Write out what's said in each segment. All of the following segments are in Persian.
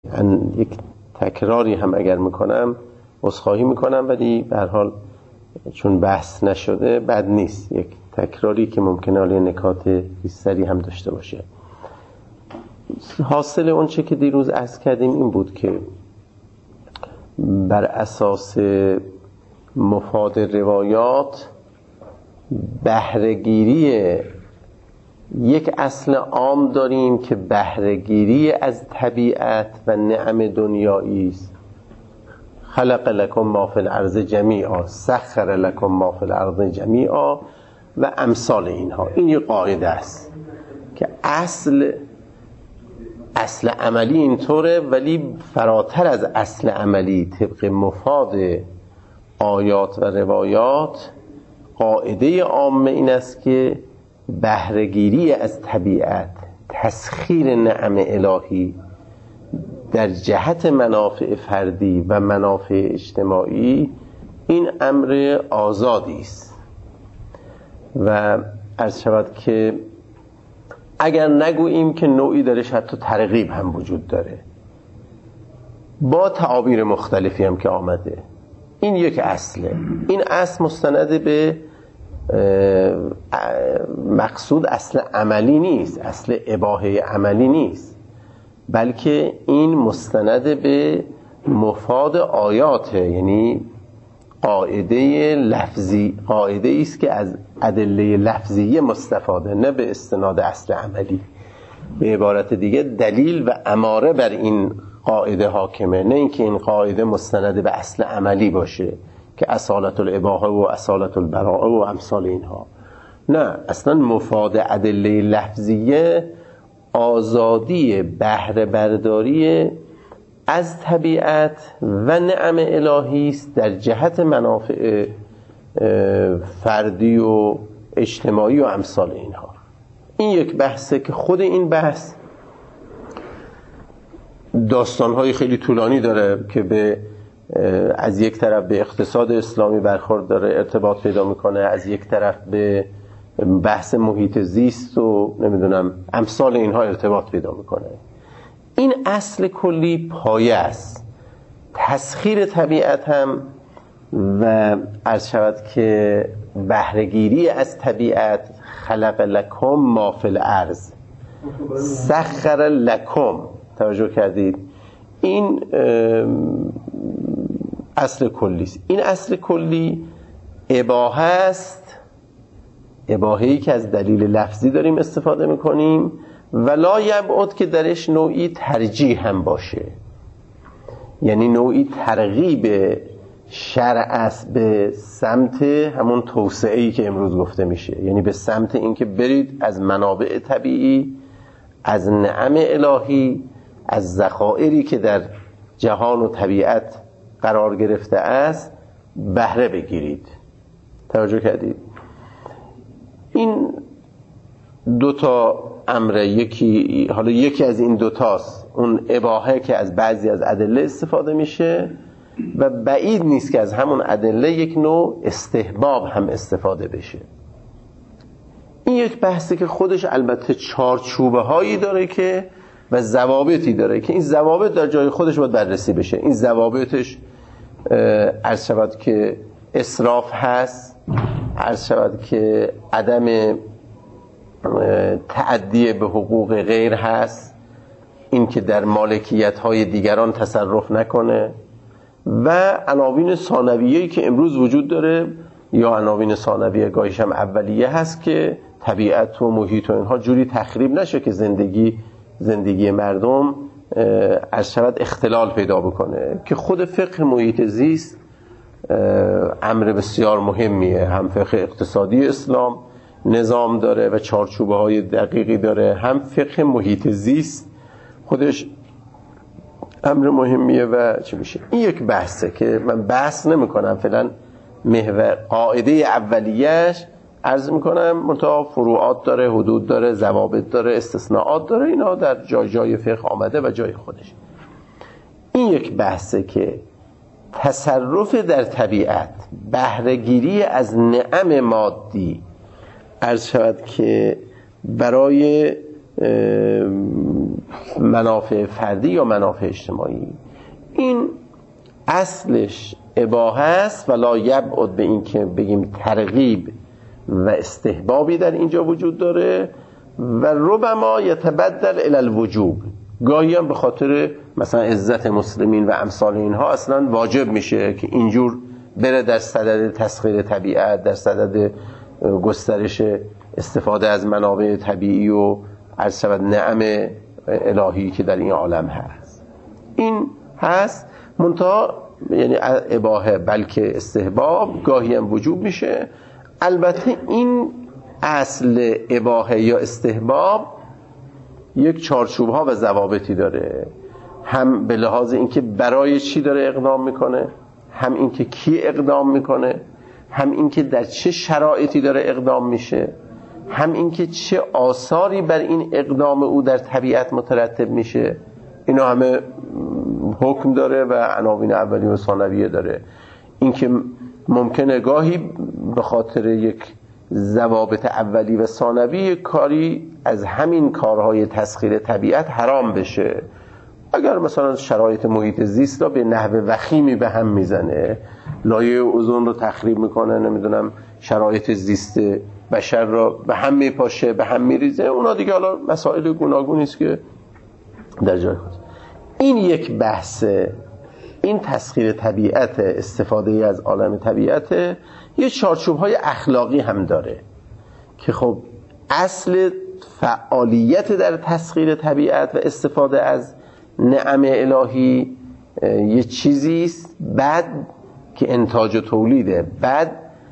یک تکراری هم اگر میکنم عذرخواهی میکنم، ولی به هر حال چون بحث نشده بد نیست یک تکراری که ممکنه حالا نکات بیشتری هم داشته باشه. حاصل اون چه که دیروز عرض کردیم این بود که بر اساس مفاد روایات بهره‌گیری یک اصل عام داریم که بهره‌گیری از طبیعت و نعم دنیایی است. خلق لکم ما فی الارض جمیعا، سخر لکم ما فی الارض جمیعا و امثال اینها. این یک قاعده است که اصل عملی اینطوره، ولی فراتر از اصل عملی طبق مفاد آیات و روایات قاعده عامه این است که بهره‌گیری از طبیعت، تسخیر نعم الهی در جهت منافع فردی و منافع اجتماعی این امر آزادی است و عرض شود که اگر نگوییم که نوعی درش حتی ترغیب هم وجود داره با تعابیر مختلفی هم که آمده. این یک اصله. این اصل مستند به مقصود اصل عملی نیست، اصل اباحه عملی نیست، بلکه این مستند به مفاد آیاته، یعنی قاعده لفظی، قاعده است که از ادله لفظیه مستفاده، نه به استناد اصل عملی. به عبارت دیگه دلیل و اماره بر این قاعده حاکمه، نه اینکه این قاعده مستند به اصل عملی باشه که اصالت الاباحه و اصالت البراءه و امثال اینها. نه، اصلا مفاد ادله لفظیه آزادی بهره برداری از طبیعت و نعم الهی است در جهت منافع فردی و اجتماعی و امثال اینها. این یک بحثه که خود این بحث داستان‌های خیلی طولانی داره که از یک طرف به اقتصاد اسلامی برخورد داره، ارتباط پیدا میکنه، از یک طرف به بحث محیط زیست و نمیدونم امثال اینها ارتباط پیدا میکنه. این اصل کلی پایه است. تسخیر طبیعت هم و عرض شود که بهره‌گیری از طبیعت، خلق لکم ما فی الارض، سخر لکم، توجه کردید؟ این اصل کلی است. این اصل کلی اباحه است، اباحه‌ای که از دلیل لفظی داریم استفاده میکنیم و لا یبعد که درش نوعی ترجیح هم باشه، یعنی نوعی ترغیب شرع است به سمت همون توسعه‌ای که امروز گفته میشه، یعنی به سمت اینکه برید از منابع طبیعی، از نعم الهی، از ذخائری که در جهان و طبیعت قرار گرفته است بهره بگیرید. توجه کردید؟ این دوتا امره، یکی از این دوتاست، اون اباحه که از بعضی از ادله استفاده میشه و بعید نیست که از همون ادله یک نوع استحباب هم استفاده بشه. این یک بحثی که خودش البته چارچوبه هایی داره که و ضوابطی داره که این ضوابط در جای خودش باید بررسی بشه. این ضوابطش عرض شود که اسراف هست، عرض شود که عدم تعدی به حقوق غیر هست، این که در مالکیت های دیگران تصرف نکنه و عناوین ثانویه‌ای که امروز وجود داره، یا عناوین ثانویه گاهیش هم اولیه هست که طبیعت و محیط و اینها جوری تخریب نشه که زندگی مردم از شود اختلال پیدا بکنه، که خود فقه محیط زیست امر بسیار مهمیه. هم فقه اقتصادی اسلام نظام داره و چارچوبه های دقیقی داره، هم فقه محیط زیست خودش امر مهمیه و چی میشه. این یک بحثه که من بحث نمی کنم فعلا، محور قاعده اولیه‌اش عرض میکنم، منتها فروعات داره، حدود داره، ضوابط داره، استثناءات داره، اینا در جای فقه آمده و جای خودش. این یک بحثه که تصرف در طبیعت، بهره‌گیری از نعم مادی، عرض شود که برای منافع فردی یا منافع اجتماعی. این اصلش اباحه است و لا یبعد به این که بگیم ترغیب و استحبابی در اینجا وجود داره و ربما یتبدل الی الوجوب، گاهی هم به خاطر مثلا عزت مسلمین و امثال اینها اصلا واجب میشه که اینجور بره در صدد تسخیر طبیعت، در صدد گسترش استفاده از منابع طبیعی و از شود نعم الهی که در این عالم هست. این هست منتها یعنی اباحه بلکه استحباب، گاهی هم وجوب میشه. البته این اصل اباحه یا استحباب یک چارچوب ها و ضوابطی داره، هم به لحاظ اینکه برای چی داره اقدام میکنه، هم اینکه کی اقدام میکنه، هم اینکه در چه شرایطی داره اقدام میشه، هم اینکه چه آثاری بر این اقدام او در طبیعت مترتب میشه. اینا همه حکم داره و عناوین اولیه و ثانویه داره. اینکه ممکنه گاهی به خاطر یک ضوابط اولی و ثانوی کاری از همین کارهای تسخیر طبیعت حرام بشه. اگر مثلا شرایط محیط زیست را به نحو وخیمی به هم میزنه، لایه اوزون رو تخریب میکنه، نمیدونم شرایط زیست بشر را به هم میپاشه، به هم میریزه، اونا دیگه حالا مسائل گوناگونی است که در جای خود. این یک بحثه. این تسخیر طبیعت، استفاده از عالم طبیعت، یه چارچوب‌های اخلاقی هم داره که خب اصل فعالیت در تسخیر طبیعت و استفاده از نعم الهی یه چیزیست، بعد که انتاج و تولیده، بعد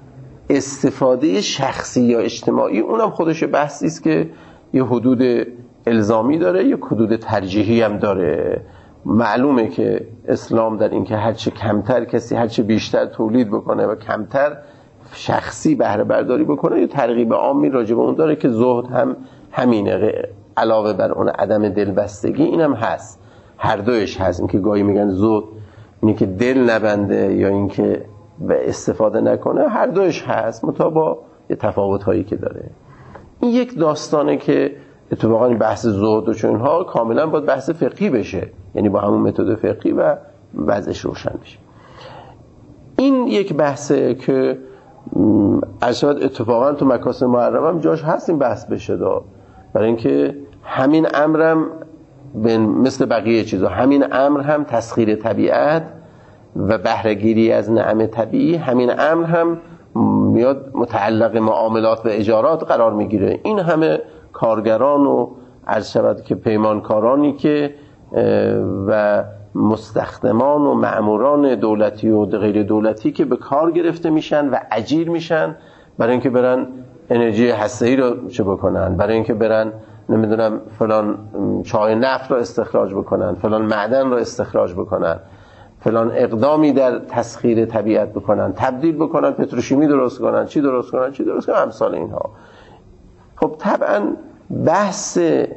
استفاده شخصی یا اجتماعی اونم خودش بحثی است که یه حدود الزامی داره، یه حدود ترجیحی هم داره. معلومه که اسلام در این که هرچه کمتر کسی هرچه بیشتر تولید بکنه و کمتر شخصی بهره برداری بکنه، یه ترغیب عامی راجع به اون داره که زهد هم همینه، علاوه بر اون عدم دلبستگی اینم هست. هر دوش هست. این که گاهی میگن زهد اینی که دل نبنده یا این که استفاده نکنه، هر دوش هست مطابق یه تفاوت هایی که داره. این یک داستانه که اتفاقا بحث زهد و چون ها کاملا باید بحث فقهی بشه، یعنی با همون متد فقهی و وضعش روشن بشه. این یک بحثه که ارشد اتفاقا تو مکاسب محرم هم جاش هست این بحث بشه دا، برای اینکه همین امرم مثل بقیه چیزا، همین امر هم تسخیر طبیعت و بهره‌گیری از نعم طبیعی، همین امر هم میاد متعلق معاملات و اجارات قرار میگیره. این همه کارگران و عرض شود که پیمانکارانی که و مستخدمان و مأموران دولتی و غیر دولتی که به کار گرفته میشن و اجیر میشن برای اینکه برن انرژی هسته‌ای رو چه بکنن، برای اینکه برن نمیدونم فلان چای نفت رو استخراج بکنن، فلان معدن رو استخراج بکنن، فلان اقدامی در تسخیر طبیعت بکنن، تبدیل بکنن، پتروشیمی درست کنن، چی درست کنن، امثال اینها. خب طبعا بحث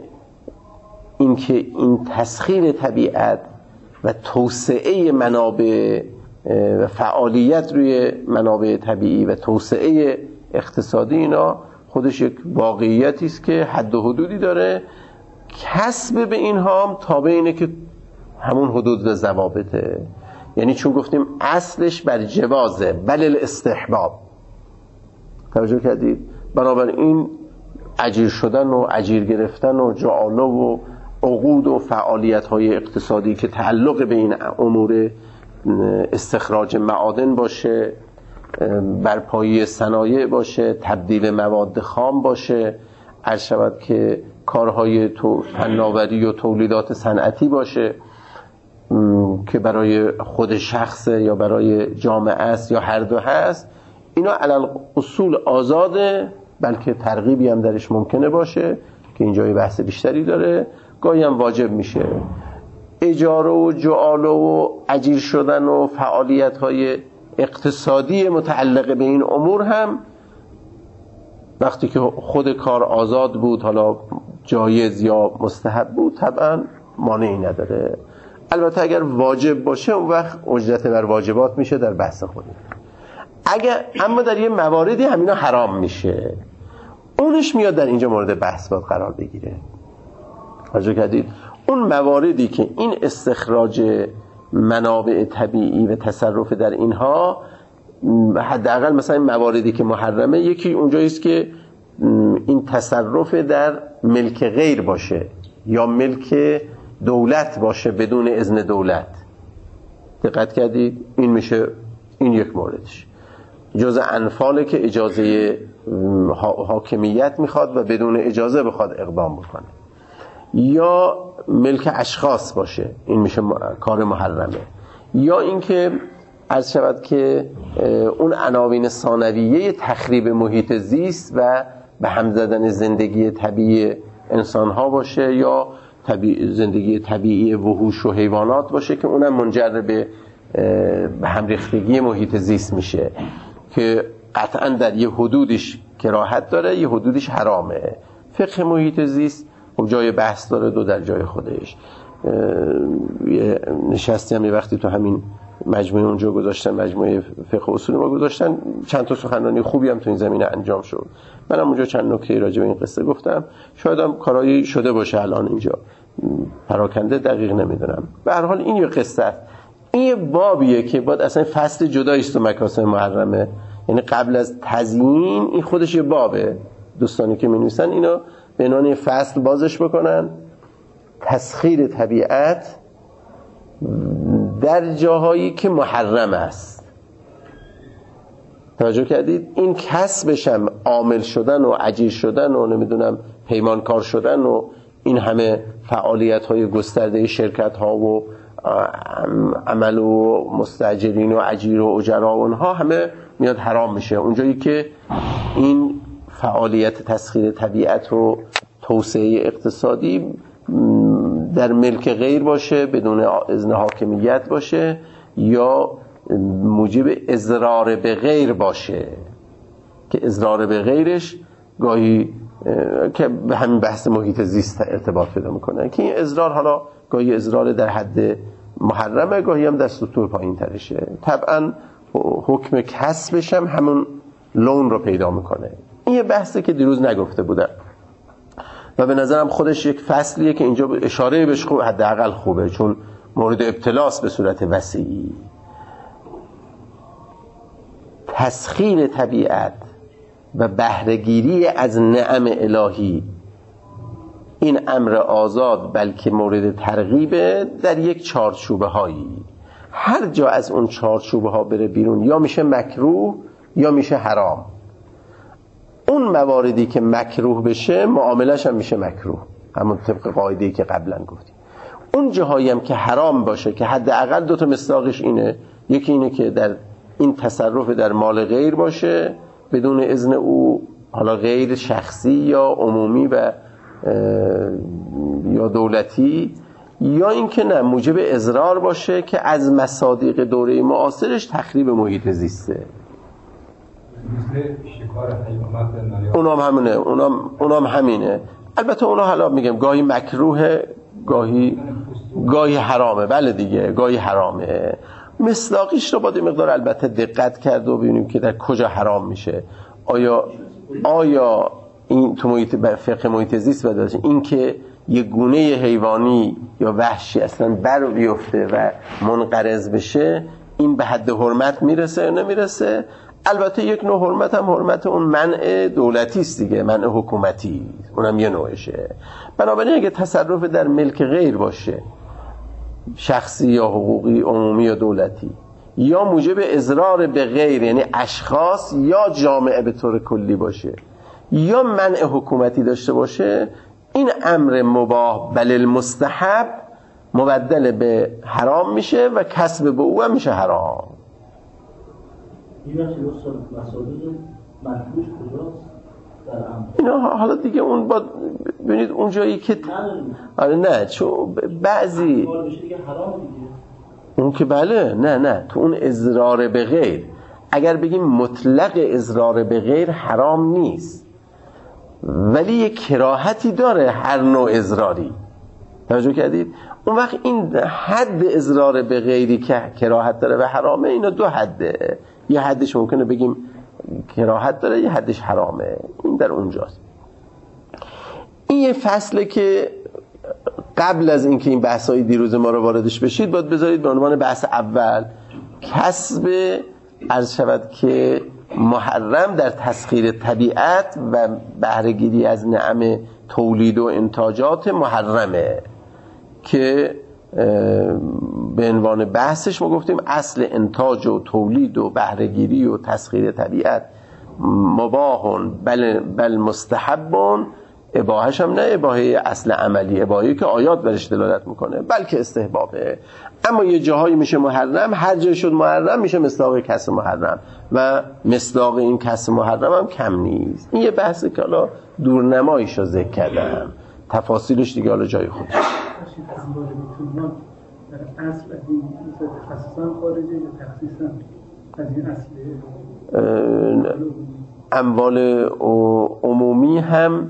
این که این تسخیر طبیعت و توسعه منابع و فعالیت روی منابع طبیعی و توسعه اقتصادی اینا خودش یک واقعیتی است که حد و حدودی داره. کسب به اینها هم تابع اینه که همون حدود و ضوابطه، یعنی چون گفتیم اصلش بر جوازه بل الاستحباب. توجه کردید؟ بنابراین اجیر شدن و اجیر گرفتن و جعاله و عقود و فعالیت‌های اقتصادی که تعلق به این امور استخراج معادن باشه، برپایی صنایع باشه، تبدیل مواد خام باشه، عرض شود که کارهای فناوری و تولیدات صنعتی باشه که برای خود شخص یا برای جامعه است یا هر دو هست، اینا علل اصول آزاده، بلکه ترغیبی هم درش ممکنه باشه که اینجای بحث بیشتری داره، گاهی هم واجب میشه. اجاره و جعاله و اجیر شدن و فعالیت‌های اقتصادی متعلق به این امور هم وقتی که خود کار آزاد بود، حالا جایز یا مستحب بود، طبعا مانعی نداره. البته اگر واجب باشه اون وقت اجرت بر واجبات میشه در بحث خودی. اما در یه مواردی همینا حرام میشه، اونش میاد در اینجا مورد بحث باید قرار بگیره. توجه کردید؟ اون مواردی که این استخراج منابع طبیعی و تصرف در اینها، حداقل مثلا این مواردی که محرمه، یکی اونجاییست که این تصرف در ملک غیر باشه یا ملک دولت باشه بدون اذن دولت. دقت کردید؟ این میشه، این یک موردش. جزء انفاله که اجازه حاکمیت میخواد و بدون اجازه بخواد اقدام بکنه. یا ملک اشخاص باشه، این میشه کار محرمه. یا اینکه عرض شود که اون عناوین ثانویه تخریب محیط زیست و به هم زدن زندگی طبیعی انسان ها باشه، یا زندگی طبیعی وحوش و حیوانات باشه که اونم منجر به هم ریختگی محیط زیست میشه که قطعا در یه حدودش کراهت داره، یه حدودش حرامه. فقه محیط زیست خب جای بحث داره، دو در جای خودش. نشستی هم یه وقتی تو همین مجموعه اونجا گذاشتن، مجموعه فقه اصول ما گذاشتن، چند تا سخنرانی خوبی هم تو این زمینه انجام شد. منم اونجا چند نکته راجع به این قصه گفتم، شاید هم کارایی شده باشه الان اینجا، پراکنده دقیق نمیدونم. به هر حال این یه قصه است. این بابیه که باید اصلا فصل جدایی است تو مکاسب محرمه، یعنی قبل از تزیین این خودش یه بابه. دوستانی که می‌نویسن اینو به عنوان فصل بازش بکنن. تسخیر طبیعت در جاهایی که محرم است. توجه کردید؟ این کسبش هم عامل شدن و اجیر شدن و نمیدونم پیمانکار شدن و این همه فعالیت‌های گسترده شرکت‌ها و عمل و مستاجرین و اجیر و اجرا و اونها همه میاد حرام میشه. اونجایی که این فعالیت تسخیر طبیعت و توسعه اقتصادی در ملک غیر باشه، بدون اذن حاکمیت باشه، یا موجب اضرار به غیر باشه که اضرار به غیرش گاهی که به همین بحث محیط زیست ارتباط پیدا میکنه که این اضرار حالا گاهی اضرار در حد محرمه، گاهی هم در سطوح پایین ترشه. طبعا حکم کسبش هم همون لون رو پیدا میکنه. این یه بحثه که دیروز نگفته بودم و به نظرم خودش یک فصلیه که اینجا اشاره بهش خوب، حداقل خوبه، چون مورد ابتلاس به صورت وسیعی. تسخیر طبیعت و بهره‌گیری از نعم الهی، این امر آزاد بلکه مورد ترغیبه در یک چارچوبه هایی. هر جا از اون چارچوبه ها بره بیرون یا میشه مکروه یا میشه حرام. اون مواردی که مکروه بشه معاملش هم میشه مکروه، همون طبق قاعده‌ای که قبلا گفتیم. اون جاهایی هم که حرام باشه که حداقل دو تا مصداقش اینه، یکی اینه که در این تصرف در مال غیر باشه بدون اذن او، حالا غیر شخصی یا عمومی و یا دولتی، یا اینکه نه موجب اضرار باشه که از مصادیق دوره معاصرش تخریب محیط زیسته. اونام همینه، اونام همینه. البته اونا حالا میگم گاهی مکروه، گاهی حرامه. بله دیگه، گاهی حرامه. مصداقیش رو باید مقدار البته دقت کرد و ببینیم که در کجا حرام میشه. آیا این تو فقه محیط زیست باشه این که یه گونه حیوانی یا وحشی اصلا بر بیفته و منقرض بشه، این به حد حرمت میرسه یا نمیرسه؟ البته یک نوع حرمت هم حرمت اون منع دولتی است دیگه، منع حکومتی، اونم یه نوعشه. بنابراین اگه تصرف در ملک غیر باشه، شخصی یا حقوقی، عمومی یا دولتی، یا موجب اضرار به غیر یعنی اشخاص یا جامعه به طور کلی باشه، یا منع حکومتی داشته باشه، این امر مباح بل المستحب مبدل به حرام میشه و کسب به او هم میشه حرام. اینا حالا دیگه اون با ببینید اون جایی که آره نه چون بعضی اون که بله نه تو اون اضرار به غیر، اگر بگیم مطلق اضرار به غیر حرام نیست ولی یک کراهتی داره هر نوع اضراری. توجه کردید؟ اون وقت این حد اضرار به غیری که کراهت داره و حرامه، اینا دو حده. یه حدش ممکنه بگیم کراهت داره، یه حدش حرامه. این در اونجاست. این یه فصله که قبل از اینکه این بحث‌های دیروز ما رو واردش بشید باید بذارید به عنوان بحث اول کسب عرض شود که محرم در تسخیر طبیعت و بهره‌گیری از نعم تولید و انتاجات محرمه که به عنوان بحثش ما گفتیم اصل انتاج و تولید و بهره‌گیری و تسخیر طبیعت مباحون بل مستحبون، اباحش هم نه اباحه اصل عملی، اباحه‌ای که آیات برش دلالت میکنه بلکه استحبابه. اما یه جاهایی میشه محرم، هر جای شد محرم میشه مصداق کسب محرم و مصداق این کسب محرم هم کم نیست. این یه بحثی که حالا دورنماییشو ذکر کردم، تفاصیلش دیگه حالا جای خودش. اصل این تخصیصا خارجه یا تخصیصا از این اصل اموال عمومی هم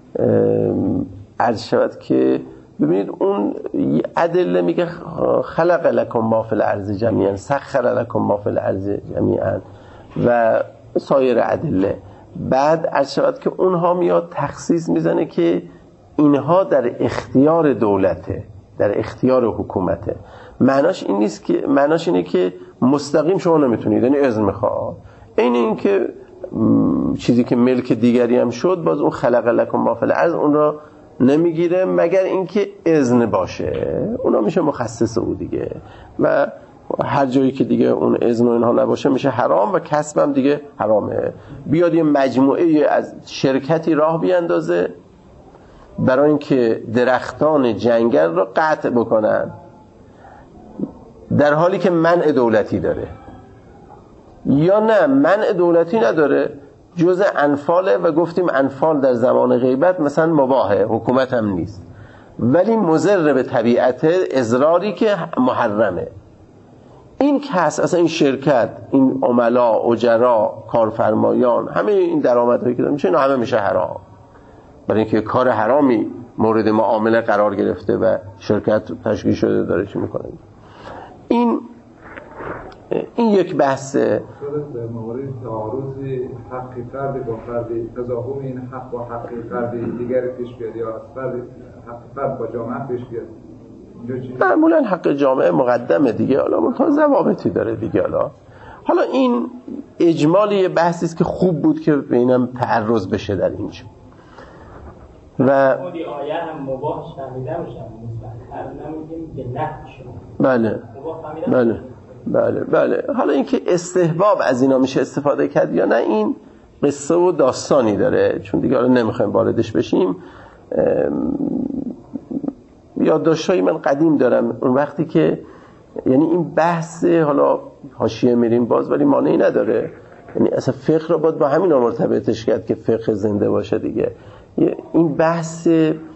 عرض شود که ببینید اون ادله میگه خلق لکم ما فی الارض جمیعا، سخر لکم ما فی الارض جمیعا و سایر ادله. بعد عرض شود که اونها میاد تخصیص میزنه که اینها در اختیار دولته، در اختیار حکومته. معناش این نیست که، معناش اینه که مستقیم شما نمیتونید، یعنی اذن میخواد. این که چیزی که ملک دیگری هم شد باز اون خلق لکم ما فی الارض اون را نمیگیره مگر اینکه اذن باشه، اونا میشه مخصص او دیگه. و هر جایی که دیگه اون اذن و اینها نباشه میشه حرام و کسب هم دیگه حرامه. بیاد یه مجموعه از شرکتی راه بیاندازه برای اینکه درختان جنگل را قطع بکنن در حالی که منع دولتی داره، یا نه منع دولتی نداره جز انفاله و گفتیم انفال در زمان غیبت مثلا مباحه، حکومت هم نیست، ولی مضر به طبیعت اضراری که محرمه. این کس اصلا این شرکت، این عملا، اجرا، کارفرمایان، همه این درآمدهایی که داره میشه، اینا همه میشه حرام، برای اینکه کار حرامی مورد معامله قرار گرفته و شرکت تشکیل شده داره چی میکنه. این یک بحثه. در مورد تعارض حق فرد با فرد، تضاهم این حق با حق فرد دیگر پیش بیاد یا حق فرد با جامعه پیش بیاد، معمولا حق جامعه مقدمه دیگه، حالا منتها ضوابطی داره دیگه. حالا این اجمالی یه بحثی است که خوب بود که به اینم تعرض بشه در اینجا. و خودی آیه هم مباح فهمیده میشن، هر نمیگیم که نفع شما. بله بله بله بله. حالا اینکه استحباب از اینا میشه استفاده کرد یا نه، این قصه و داستانی داره، چون دیگه حالا نمیخوایم واردش بشیم. یادداشت‌های من قدیم دارم اون وقتی که، یعنی این بحث، حالا حاشیه میریم باز ولی مانعی نداره، یعنی اصلا فقه رو باید با همین مرتبطش کرد که فقه زنده باشه دیگه. این بحث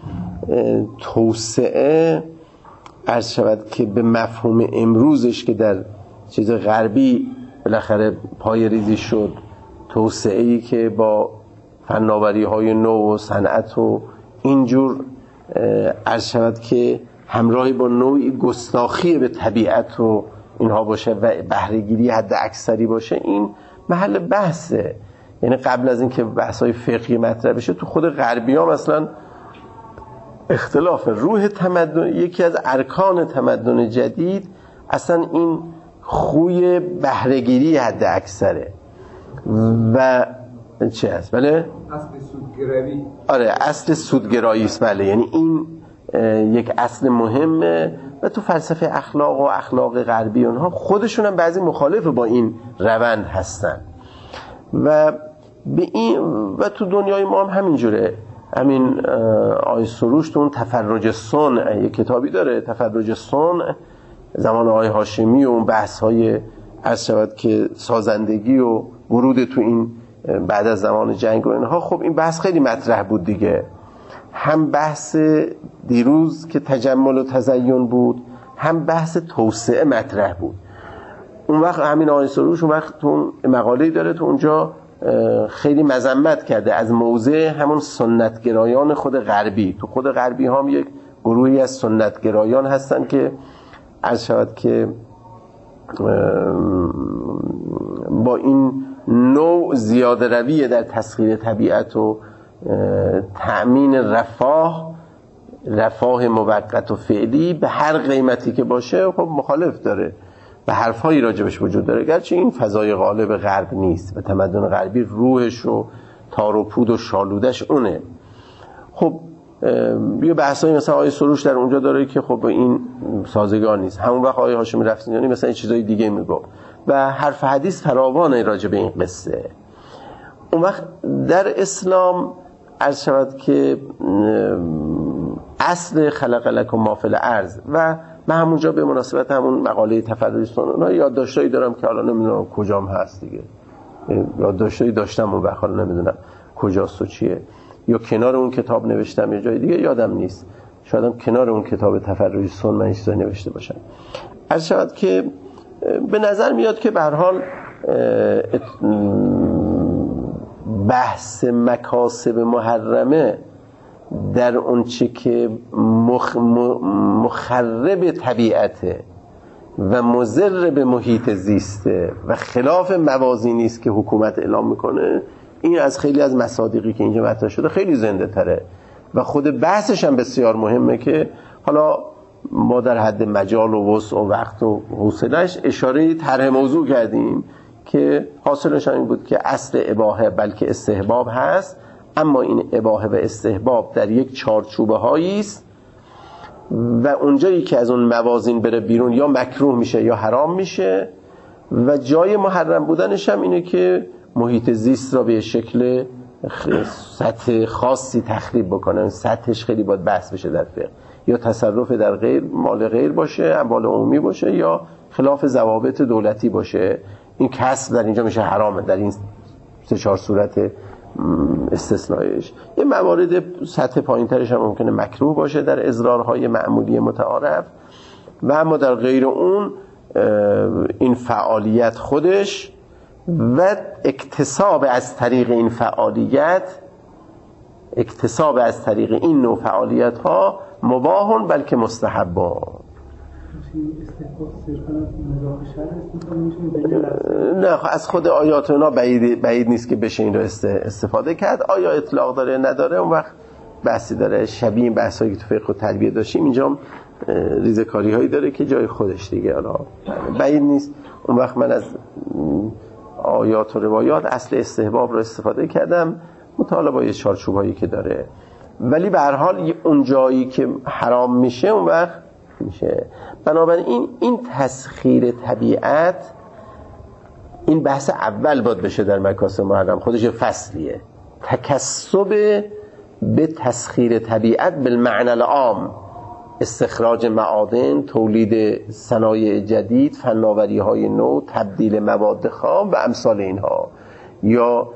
توسعه عرض شود که به مفهوم امروزش که در چیز غربی بالاخره پای ریزی شد، توسعه‌ای که با فناوری‌های نو و صنعت و اینجور عرض شود که همراهی با نوعی گستاخی به طبیعت و اینها باشه و بهره‌گیری حد اکثری باشه، این محل بحثه. یعنی قبل از اینکه بحث‌های فقهی مطرح بشه تو خود غربی‌ها مثلا اختلاف روح تمدن، یکی از ارکان تمدن جدید اصلا این خوی بهره‌گیری حد اکثره و چه هست؟ بله؟ اصل سودگرایی. آره اصل سودگرایی است. بله، یعنی این یک اصل مهمه و تو فلسفه اخلاق و اخلاق غربی اونها خودشون هم بعضی مخالف با این روند هستن و به این و تو دنیای ما هم همینجوره. همین آقای سروش تو اون تفرج صنع یک کتابی داره، تفرج صنع، زمان آقای هاشمی و اون بحث‌های عرض شود که سازندگی و ورود تو این بعد از زمان جنگ و اینها. خب این بحث خیلی مطرح بود دیگه، هم بحث دیروز که تجمل و تزیین بود، هم بحث توسعه مطرح بود. اون وقت همین آقای سروش اون وقت تو مقاله‌ای داره تو اونجا خیلی مذمت کرده از موضع همون سنتگرایان خود غربی. تو خود غربی هم یک گروهی از سنتگرایان هستن که عرض شود که با این نوع زیاده روی در تسخیر طبیعت و تأمین رفاه رفاه موقت و فعلی به هر قیمتی که باشه خب مخالف داره و حرفایی راجبش وجود داره، گرچه این فضای غالب غرب نیست و تمدن غربی روحش و تار و پود و شالودش اونه. خب یه بحثایی مثلا آیه سروش در اونجا داره که خب این سازگار نیست، همون وقت آیه هاشمی رفسنجانی مثلا چیزای دیگه میگه و حرف حدیث فراوانه راجب این قصه. اون وقت در اسلام عرض شود که اصل خلق لکم ما فی الارض و من همونجا به مناسبت همون مقاله تفرعی سنن یادداشتایی دارم که حالا نمیدونم کجام هست دیگه، یادداشتایی داشتم اون وقت حالا نمیدونم کجاست و چیه، یا کنار اون کتاب نوشتم یا جای دیگه یادم نیست، شایدم کنار اون کتاب تفرعی سنن من چیزایی نوشته باشم. عرض شود که به نظر میاد که به هر حال بحث مکاسب محرمه در اون چی که مخرب طبیعته و مضر به محیط زیسته و خلاف موازینی است که حکومت اعلام میکنه، این از خیلی از مصادیقی که اینجا مطرح شده خیلی زنده تره و خود بحثش هم بسیار مهمه که حالا ما در حد مجال و وسع و وقت و حوصله‌اش اشاره طرح موضوع کردیم که حاصلش این بود که اصل اباحه بلکه استحباب هست، اما این اباحه و استحباب در یک چارچوبه هایی است و اونجایی که از اون موازین بره بیرون یا مکروه میشه یا حرام میشه و جای محرم بودنش هم اینه که محیط زیست را به شکل سطح خاصی تخریب بکنه، سطحش خیلی باید بحث بشه در فقه، یا تصرف در غیر مال غیر باشه، اموال عمومی باشه، یا خلاف ضوابط دولتی باشه. این کسب در اینجا میشه حرامه در این 3-4 صورت استثنائیش. یه موارد سطح پایین‌ترش هم ممکنه مکروه باشه در اضرارهای معمولی متعارف و اما در غیر اون این فعالیت خودش و اکتساب از طریق این فعالیت، اکتساب از طریق این نوع فعالیت ها مباهن بلکه مستحبان. نه از خود آیات اونا بعید نیست که بشه این رو استفاده کرد. آیا اطلاق داره نداره اون وقت بحثی داره، شبیه این بحثایی که تو فقه و تربیه داشتیم اینجا ریزکاری هایی داره که جای خودش دیگه، حالا بعید نیست. اون وقت من از آیات و روایات اصل استحباب رو استفاده کردم مطالعه با یه چارچوبایی که داره، ولی به هر حال اون جایی که حرام میشه اون وقت میشه. بنابراین این تسخیر طبیعت این بحث اول باید بشه در مکاسب محرم، خودش فصلیه. تکسب به تسخیر طبیعت بالمعنى العام، استخراج معادن، تولید صنایع جدید، فناوری های نو، تبدیل مواد خام و امثال اینها، یا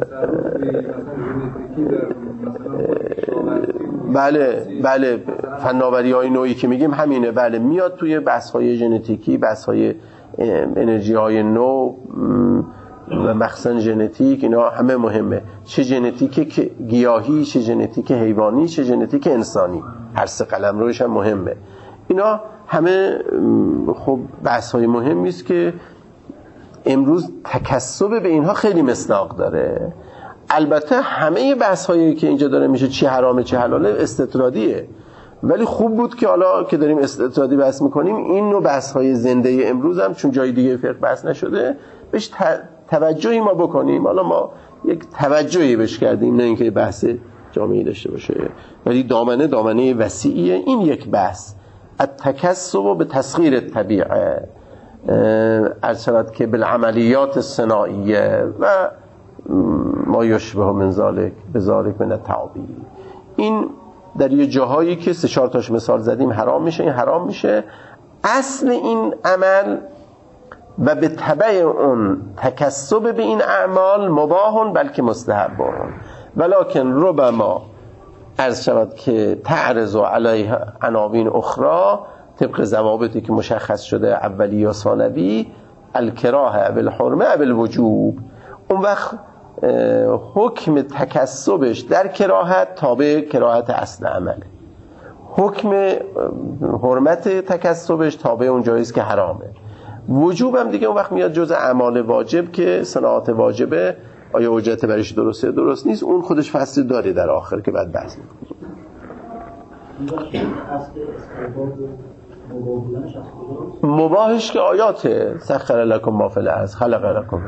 بله فناوری های نوعی که میگیم همینه، بله میاد توی بحث های ژنتیکی، بحث های انرژی های نو و مخزن ژنتیک، اینا همه مهمه، چه ژنتیک گیاهی، چه ژنتیک حیوانی، چه ژنتیک انسانی، هر سه قلمروش هم مهمه. اینا همه خب بحث های مهمی است که امروز تکسب به اینها خیلی مصداق داره. البته همه بحث هایی که اینجا داره میشه چی حرامه چی حلاله استطرادیه، ولی خوب بود که حالا که داریم استطرادی بحث میکنیم این نوع بحث های زنده امروز هم چون جای دیگه فقه بحث نشده بهش توجهی ما بکنیم. حالا ما یک توجهی بهش کردیم، نه اینکه بحث جامعی داشته باشه، ولی دامنه وسیعیه. این یک بحث التکسب به تسخیر الطبیعه، عرض شود که بالعملیات الصناعیه و ما یشبه من ذالک بذالک من التعابیر. این در یه جاهایی که 3-4 تاش مثال زدیم حرام میشه، این حرام میشه. اصل این عمل و به تبع اون تکسب به این اعمال مباهن بلکه مستحبان، ولکن ربما عرض شود که تعرض علیه عناوین اخرى طبق ضوابطی که مشخص شده اولی یا ثانوی، الکراهه بالحرمه بالوجوب. اون وقت حکم تکسبش در کراهت تابع کراهت اصل عمله، حکم حرمت تکسبش تابع اون جاییست که حرامه. وجوب هم دیگه اون وقت میاد جز اعمال واجب که صناعت واجبه، آیا اجرت برش درسته درست نیست، اون خودش فصل داره در آخر که بعد بحث میکنیم. مباهش که آیاته سخر لکم ما فی الارض خلق لکم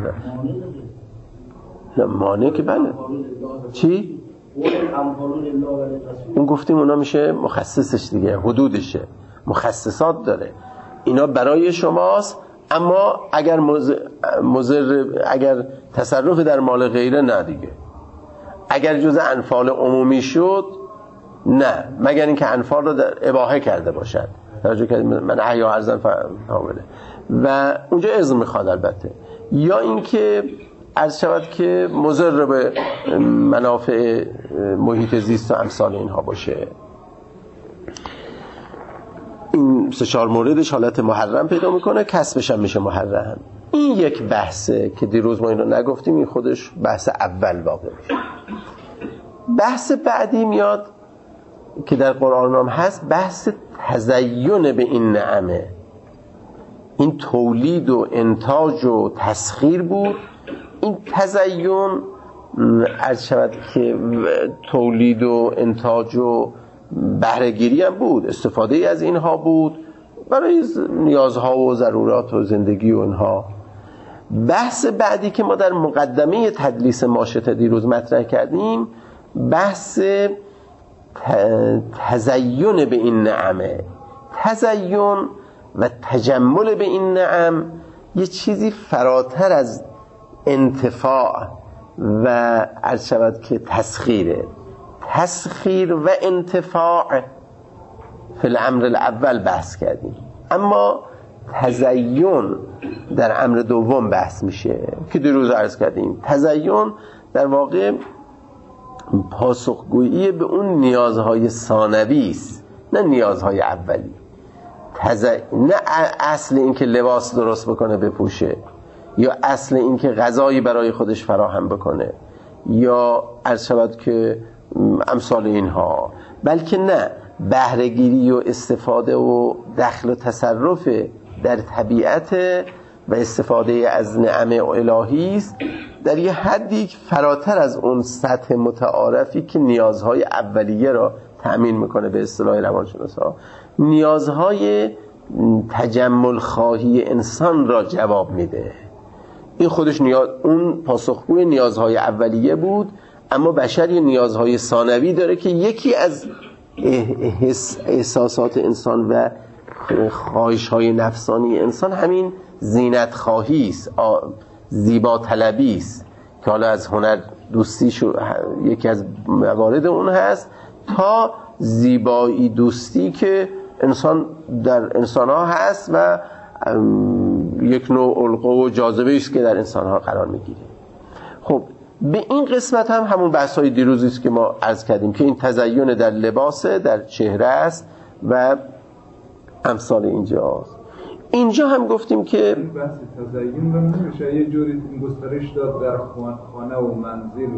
نه مانع که بله چی؟ اون گفتیم اونا میشه مخصصش دیگه، حدودشه، مخصصات داره، اینا برای شماست، اما اگر اگر تصرف در مال غیره نه دیگه، اگر جز انفال عمومی شد نه، مگر اینکه انفال رو در اباحه کرده باشد، توجه کنید من احیا ارزن فاوله و اونجا اذن میخواد البته، یا اینکه عرض شود که مضر به منافع محیط زیست و امثال اینها باشه. این 3-4 موردش حالت محرم پیدا میکنه، کسبش هم میشه محرم. این یک بحثه که دیروز ما این رو نگفتیم، این خودش بحث اول واقع میشه. بحث بعدی میاد که در قرآن هم هست، بحث تزین به این نعمه. این تولید و انتاج و تسخیر بود. این تزین عرض شود که تولید و انتاج و بهره‌گیری هم بود، استفاده از اینها بود برای نیازها و ضرورات و زندگی و اینها. بحث بعدی که ما در مقدمه تدلیس ماشطه دیروز مطرح کردیم، بحث تزین به این نعمه. تزین و تجمل به این نعم یه چیزی فراتر از انتفاع و عرض شود که تسخیره. تسخیر و انتفاع فی الامر الاول بحث کردیم، اما تزین در امر دوم بحث میشه که دیروز عرض کردیم. تزین در واقع پاسخگویی به اون نیازهای ثانوی است، نه نیازهای اولی. نه اصل این که لباس درست بکنه بپوشه، یا اصل این که غذایی برای خودش فراهم بکنه، یا عرض شود که امثال اینها، بلکه نه، بهره‌گیری و استفاده و دخل و تصرف در طبیعت و استفاده از نعمه الهی است در یه حدی فراتر از اون سطح متعارفی که نیازهای اولیه را تأمین میکنه. به اصطلاح روانشناسا نیازهای تجمل خواهی انسان را جواب میده. این خودش اون پاسخگوی نیازهای اولیه بود، اما بشر یه نیازهای ثانوی داره که یکی از احساسات انسان و خواهش‌های نفسانی انسان همین زینت خواهی است، زیبا طلبی است که حالا از هنر دوستی یکی از موارد اون هست، تا زیبایی دوستی که انسان در انسان‌ها هست و یک نوع علقه و جاذبه است که در انسان‌ها قرار می‌گیره. خب به این قسمت هم همون بحث‌های دیروزی است که ما عرض کردیم که این تزیین در لباس، در چهره است و امثال اینجاست. اینجا هم گفتیم که بحث تزیین رو نمیشه یه جوری گسترش داد در خانه و منزل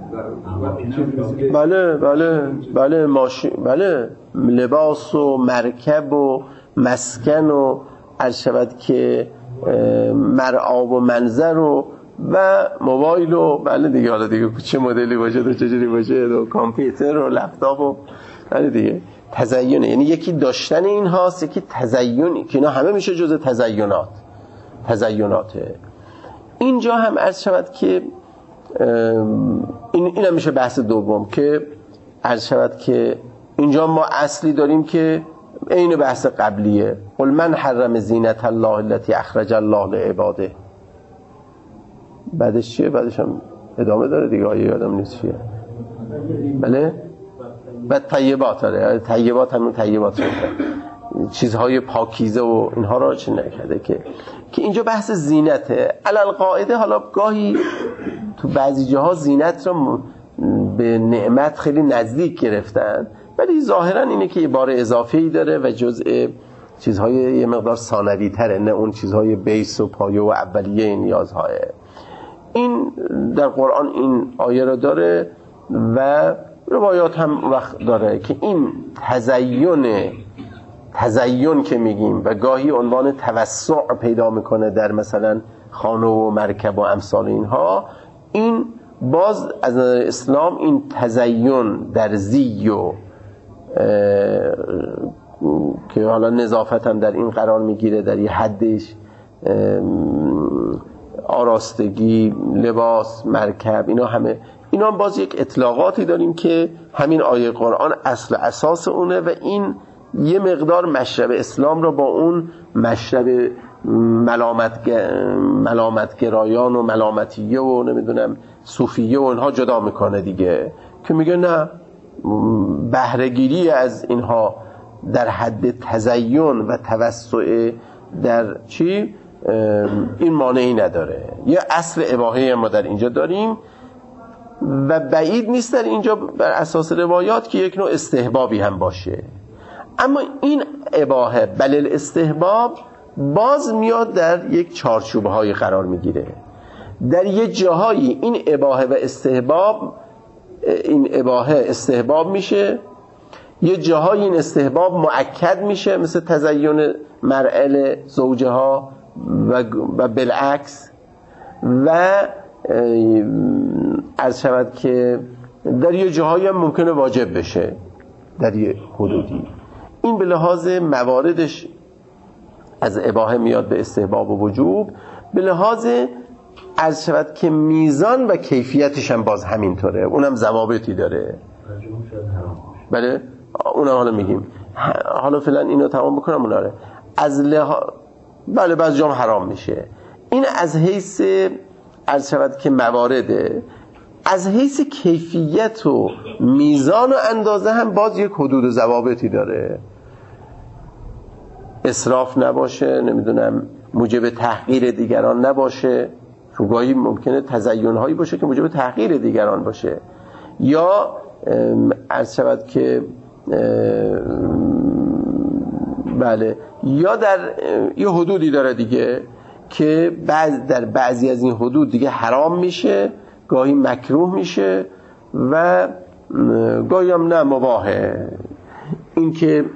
و در بله لباس و مرکب و مسکن و عرض شود که مرعاب و منظر و موبایل و بله دیگه، حالا دیگه چه مدلی باشه و چجوری باشه و کامپیوتر و لپتاپ و بله دیگه تزیینه. یعنی یکی داشتن این هاست، یکی تزیینی که اینا همه میشه جز تزییناته. اینجا هم عرض شود که این هم میشه بحث دوم که عرض شود که اینجا ما اصلی داریم که این بحث قبلیه، قل من حرم زینت الله التي اخرج الله لعباده. بعدش چیه؟ بعدش هم ادامه داره دیگه، آیه یادم نیست چیه. بله و طیبات داره، طیبات همون طیبات شده، چیزهای پاکیزه و اینها را چه نکرده که اینجا بحث زینته. علل قاعده حالا گاهی تو بعضی جاها زینت را به نعمت خیلی نزدیک گرفتن، ولی ظاهرا اینه که یه بار اضافه‌ای داره و جزء چیزهای یه مقدار ثانوی تره، نه اون چیزهای بیس و پایه و اولیه نیازهای. این در قرآن این آیه را داره و روایات هم وقت داره که این تزیین که میگیم و گاهی عنوان توسع پیدا میکنه در مثلا خانه و مرکب و امثال اینها، این باز از نظر اسلام این تزیین در زی و که حالا نظافت هم در این قرار میگیره، در یه حدش، آراستگی، لباس، مرکب، اینا همه اینا باز یک اطلاقاتی داریم که همین آیه قرآن اصل اساس اونه و این یه مقدار مشرب اسلام را با اون مشرب ملامتگرایان و ملامتیه و نمیدونم صوفیه و اینها جدا میکنه دیگه، که میگه نه، بهره‌گیری از اینها در حد تزیین و توسع در چی این مانعی نداره. یه اصل اباحه ما در اینجا داریم و بعید نیست در اینجا بر اساس روایات که یک نوع استحبابی هم باشه، اما این اباحه بل استحباب باز میاد در یک چارچوبه های قرار میگیره. در یه جاهایی این اباحه و استحباب، این اباحه استحباب میشه، یه جاهایی این استحباب مؤکد میشه، مثل تزیین مرعل زوجه ها و بالعکس، و عرض شود که در یه جاهایی هم ممکنه واجب بشه در یه حدودی. این به لحاظ مواردش از اباحه میاد به استحباب و وجوب، به لحاظ عرض شود که میزان و کیفیتش هم باز همینطوره، اونم ضوابطی داره. بله اونم حالا میگیم، حالا فعلا اینو تمام بکنم. اوناره از بله بعضی جام حرام میشه. این از حیث عرض شود که موارده. از حیث کیفیت و میزان و اندازه هم باز یک حدود و ضوابطی داره، اسراف نباشه، نمیدونم موجب تحقیر دیگران نباشه، چون گاهی ممکنه تزیین هایی باشه که موجب تحقیر دیگران باشه، یا عرض شود که بله، یا در یه حدودی داره دیگه که در بعضی از این حدود دیگه حرام میشه، گاهی مکروه میشه و گاهی هم نه مباحه. این که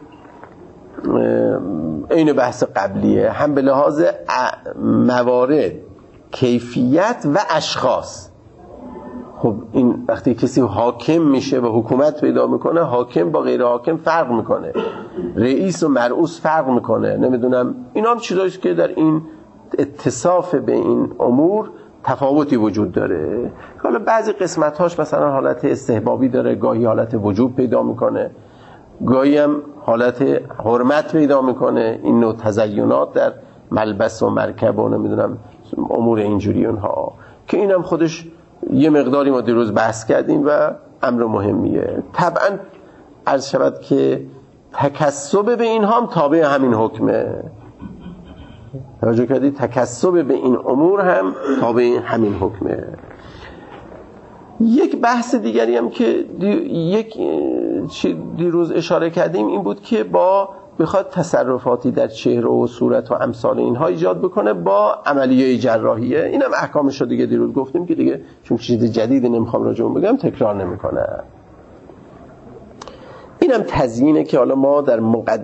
این بحث قبلیه، هم به لحاظ موارد، کیفیت و اشخاص. خب این وقتی کسی حاکم میشه و حکومت پیدا میکنه، حاکم با غیر حاکم فرق میکنه، رئیس و مرئوس فرق میکنه، نمیدونم اینا هم چیزاییست که در این اتصاف به این امور تفاوتی وجود داره. حالا بعضی قسمت‌هاش مثلا حالت استحبابی داره، گاهی حالت وجوب پیدا میکنه، گاهی هم حالت حرمت پیدا میکنه. این نوع تزیینات در ملبس و مرکب و نمیدونم امور اینجوری اونها، که اینم خودش یه مقداری ما دیروز بحث کردیم و امر مهمیه. طبعا عرض شود که تکسب به این هم تابع همین حکمه. توجه کردید؟ تکسب به این امور هم تابع همین حکمه. یک بحث دیگری هم که دیروز اشاره کردیم این بود که بخواد تصرفاتی در چهره و صورت و امثال اینها ایجاد بکنه با عملیه جراحیه. اینم احکامش رو دیگه دیروز گفتیم که دیگه چون چیز جدیدی نمیخوام راجع اون بگم، تکرار نمیکنه. اینم تزیینه که حالا ما در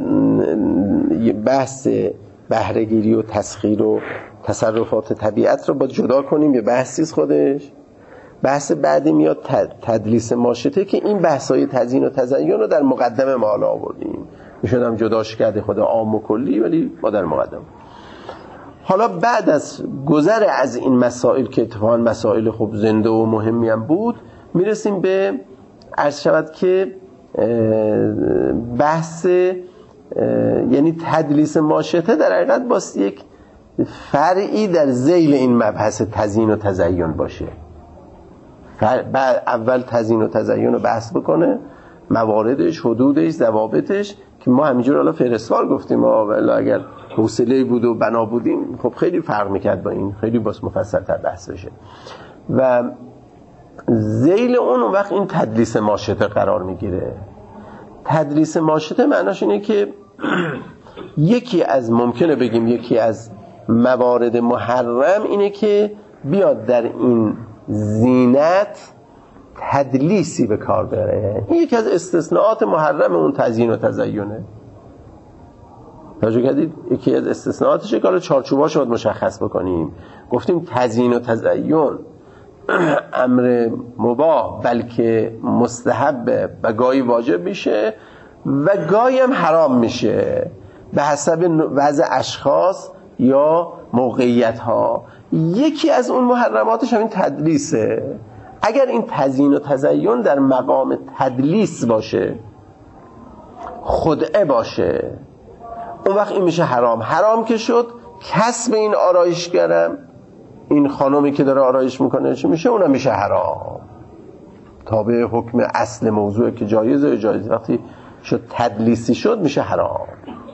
بحث بهره‌گیری و تسخیر و تصرفات طبیعت رو با جدا کنیم، یه بحثیست خودش. بحث بعدی میاد تدلیس ماشطه، که این بحث‌های تزیین و تزین رو در مقدمه ما حالا آوردیم، میشدم جداش کرده خود عام و کلی، ولی ما در مقدمه. حالا بعد از گذر از این مسائل که اتفاقا مسائل خوب زنده و مهمی هم بود، میرسیم به عرض شود که بحث یعنی تدلیس ماشطه در حقیقت باست یک فرعی در ذیل این مبحث تزیین و تزین باشه. بعد اول تزیین و تزین رو بحث بکنه، مواردش، حدودش، ضوابطش، که ما همینجور حالا فهرستوار گفتیم، ولی اگر حوصله بود و بنا بودیم خب خیلی فرق میکرد با این، خیلی باز مفصل‌تر بحث بشه. و ذیل اون وقت این تدلیس ماشطه قرار میگیره. تدلیس ماشطه معناش اینه که ممکنه بگیم یکی از موارد محرم اینه که بیاد در این زینت تدلیسی به کار بره. این یکی از استثناءات محرم اون تزیین و تزینه. توجه کردید؟ یکی از استثناءاتشه که حالا چارچوباشو باید مشخص بکنیم. گفتیم تزیین و تزین امر مباح بلکه مستحب و گاهی واجب میشه، و گاهی هم حرام میشه به حسب وضع اشخاص یا موقعیت ها. یکی از اون محرماتش همین تدلیسه. اگر این تزیین و تزین در مقام تدلیس باشه، خدعه باشه، اون وقت این میشه حرام. حرام که شد، کسب این آرایشگرم، این خانومی که داره آرایش میکنه چی میشه؟ اونم میشه حرام. تابع حکم اصل موضوع که جایزه یا جایزه، وقتی شد تدلیسی شد میشه حرام.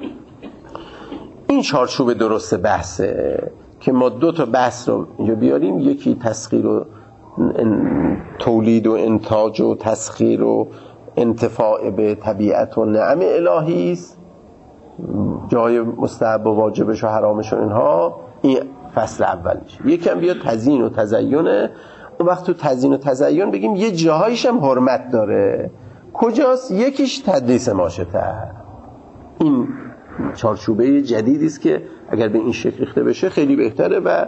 این چارچوب درست بحثه که ما دو تا بحث رو اینجا بیاریم، یکی تسخیر و تولید و انتاج و تسخیر و انتفاع به طبیعت و نعم الهی است، جای مستحب و واجبش و حرامش و اینها، این فصل اول میشه. یکم بیاد تزیین و تزیینه. اون وقت تو تزیین و تزیین بگیم یه جاهایش هم حرمت داره. کجاست؟ یکیش تدلیس ماشته. این چارچوبه جدیدی است که اگر به این شکل ریخته بشه خیلی بهتره و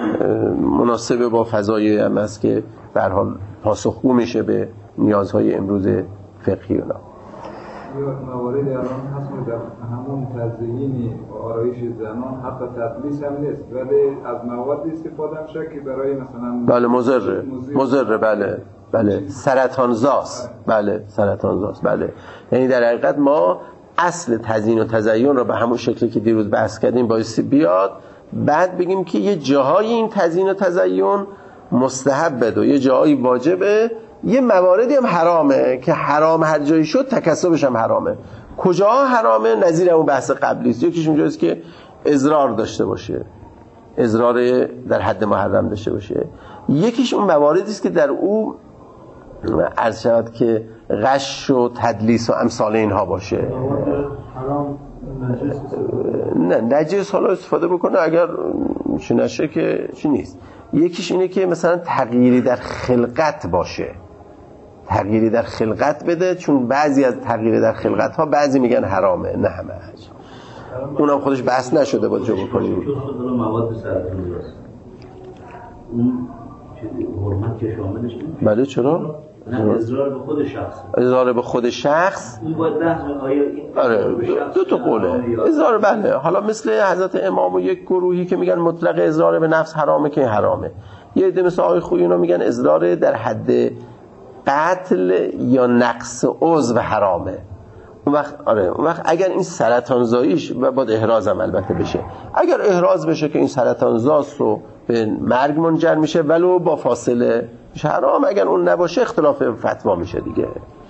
مناسب با فضای هم است که به هر حال پاسخگو میشه به نیازهای امروز فقهی اونا. مواردی الان هست در همون تزیین و آرایش زنان حتی تدلیس هم نیست، ولی از مواد استفاده میشه که برای مثلا بله مضر بله سرطانزاست، بله سرطانزاست، بله. یعنی در حقیقت ما اصل تزیین و تزین رو به همون شکلی که دیروز بحث کردیم بایستی بیاد، بعد بگیم که یه جاهای این تزیین و تزین مستحبه و یه جاهایی واجبه، یه مواردی هم حرامه که حرام هر جایی شد تکسبش هم حرامه. کجا حرامه؟ نظیر اون بحث قبلی است. یکیش اونجاست که اضرار داشته باشه، اضرار در حد محرم داشته باشه. یکیش اون مواردی است که در او عرض شود که غش و تدلیس و امثال اینها باشه. حرام نه نجس حالا استفاده بکنه اگر چی نشه که چی نیست. یکیش اینه که مثلا تغییری در خلقت باشه، تغییری در خلقت بده، چون بعضی از تغییری در خلقت ها بعضی میگن حرامه، نه همه. اونم خودش بحث نشده با جو بکنیم. چون مواد سرطان‌زاست اون حرمت که شاملش نیست. بله چرا؟ نه اضرار به خود شخص. اضرار به خود شخص. اون باید بحث آیا این آره دو تا قوله. اضرار بله. حالا مثل حضرت امام و یک گروهی که میگن مطلق اضرار به نفس حرامه که حرامه. یه عده مثل آقای خویی اینا میگن اضرار در حد قتل یا نقص عضو حرامه. اون وقت اگر این سرطانزاییش و باید احراز هم البته بشه، اگر احراز بشه که این سرطانزاست و به مرگ منجر میشه ولو با فاصله میشه حرام، اگر اون نباشه اختلاف فتوا میشه دیگه.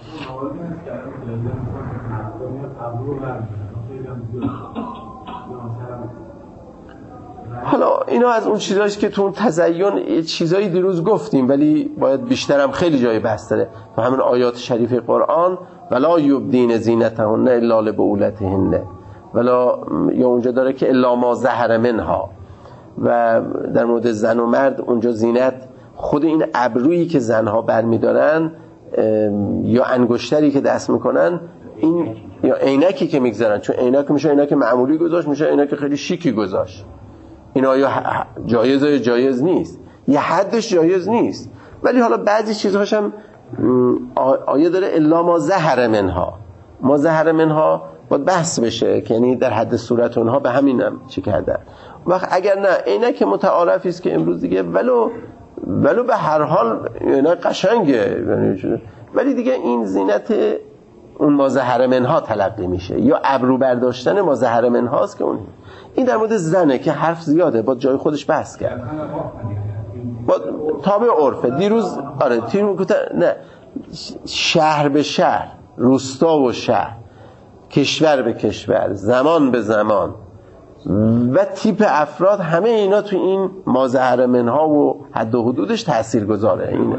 حالا اینا از اون چیزاییست که تو اون تزیین چیزایی دیروز گفتیم ولی باید بیشترم خیلی جای بحث داره. تو همین آیات شریف قرآن ولا یبدین زینتهن الا لبعولتهن، ولا یا اونجا داره که الا ما ظهر منها، و در مورد زن و مرد اونجا زینت خود این ابرویی که زنها برمیدارن یا انگشتری که دست میکنن، این یا عینکی که میگذارن، چون عینک میشه عینک معمولی گذاشت، میشه عینک خیلی شیکی گذاشت. این آیا جایزه یا جایز نیست؟ یه حدش جایز نیست، ولی حالا بعضی چیزهاش هم آیه داره الا ما ظهر منها. ما ظهر منها باید بحث بشه که یعنی در حد صورت اونها به همینم چی کردن. وقت اگر نه عینک متعارفی است که امروز دیگه ولو به هر حال اینا قشنگه، ولی دیگه این زینت اون ما ظهر منها تلقی میشه، یا ابرو برداشتن ما ظهر منهاست که اون. این در مورد زنه که حرف زیاده، با جای خودش بحث کرد، با تابع عرفه. دیروز نه، شهر به شهر، روستا و شهر، کشور به کشور، زمان به زمان و تیپ افراد، همه اینا تو این ما ظهر منها و حد و حدودش تأثیر گذاره. اینه.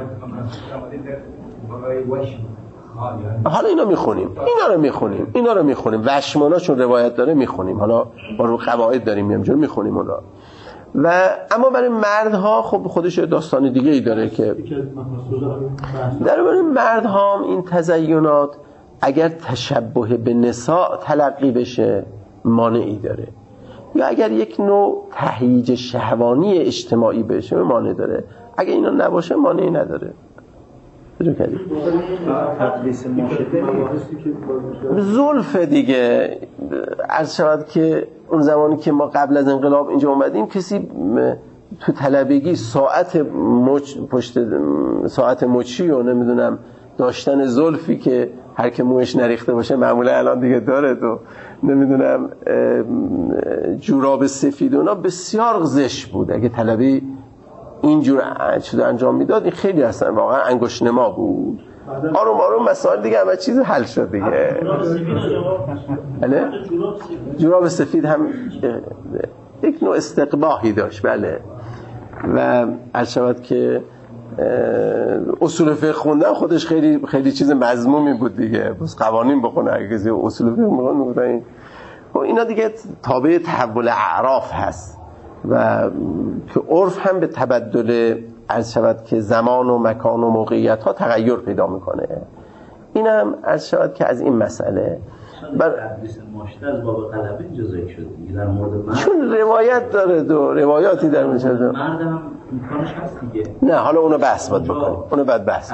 حالا اینا رو میخونیم وشمانا چون روایت داره میخونیم، حالا با رو قواعد داریم میامجور میخونیم اونا. و اما برای مردها خب خودش داستان دیگه ای داره که در برای مردها این تزیینات اگر تشبه به نساء تلقی بشه مانعی داره، یا اگر یک نوع تهییج شهوانی اجتماعی بشه مانع داره. اگر اینا نباشه مانعی نداره. تدلیس ماشده زلف دیگه. عرض شود که اون زمانی که ما قبل از انقلاب اینجا اومدیم کسی تو طلبگی ساعت مچی و نمیدونم داشتن زلفی که هر که موش نریخته باشه معمولا الان دیگه داره، تو نمیدونم جوراب سفید اونا بسیار زشت بود. اگه طلبی اینجور چیز انجام میداد این خیلی اصلا واقعا انگشت نما بود. آروم آروم مسائل دیگه همه چیز حل شد دیگه. بله جوراب سفید هم یک نوع استقباحی داشت. بله و عرض شود که اصول فقه خوندن خودش خیلی خیلی چیز مذمومی بود دیگه. بس قوانین بخونه اگه کسی اصول فقه میخونه اینا دیگه تابع تحول اعراف هست و که عرف هم به تبدل عرض شود که زمان و مکان و موقعیت ها تغییر پیدا میکنه. این هم عرض شود که از این مسئله تدلیس ماشته از باب قلبه جزایی شد در مورد مرد، چون روایت داره، دو روایاتی در میشه مرد هم امکانش هست دیگه. نه حالا اونو بحث باید بکنیم، اونو باید بحث.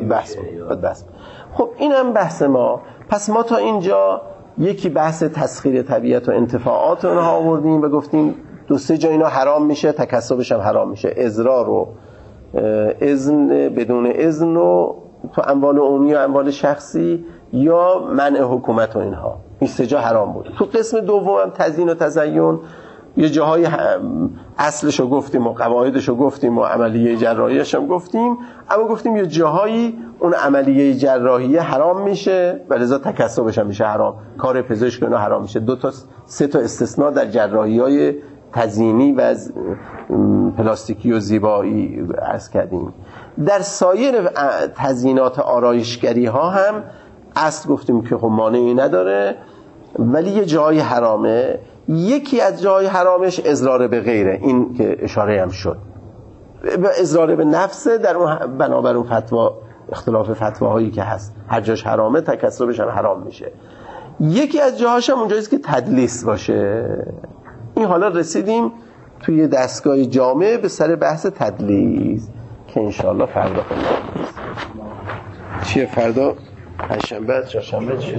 خب این هم بحث ما. پس ما تا اینجا یکی بحث تسخیر طبیعت و انتفاعات اونها آوردیم و گفتیم دو سه جا اینا حرام میشه، تکسبش هم حرام میشه، ازرار و اذن بدون اذن و تو اموال عمومی و اموال شخصی یا منع حکومت و اینها، این سه جا حرام بود. تو قسم دوم تزیین و تزین یه جاهای اصلشو گفتیم و قواعدشو گفتیم و عملیه جراحیش هم گفتیم، اما گفتیم یه جاهایی اون عملیه جراحی حرام میشه و لذا تکسبش هم میشه حرام، کار پزشک اینا حرام میشه. سه تا استثناء در جراحی‌های تزیینی و پلاستیکی و زیبایی عرض کردیم. در سایر تزیینات آرایشگری ها هم اصل گفتیم که خب مانعی نداره، ولی یه جای حرامه. یکی از جای حرامش اضرار به غیره، این که اشاره هم شد، اضرار به نفسه. در اون بنابر اون فتوا اختلاف فتواهایی که هست هر جاش حرامه تکسبش هم حرام میشه. یکی از جاهاش هم اونجاییست که تدلیس باشه. این حالا رسیدیم توی دستگاه جامع به سر بحث تدلیس که انشاءالله فردا خواهیم. چیه فردا؟ پنجشنبه چهارشنبه چیه؟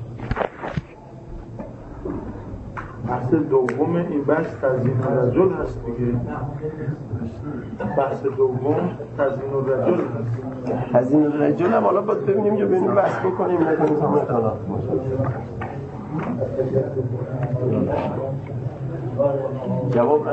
بحث دوم این بحث تزیین الرجل هست دیگه. بحث دوم تزیین الرجل هست. تزیین الرجل هم حالا باید ببینیم یا ببینیم بحث بکنیم نکنیم تا جواب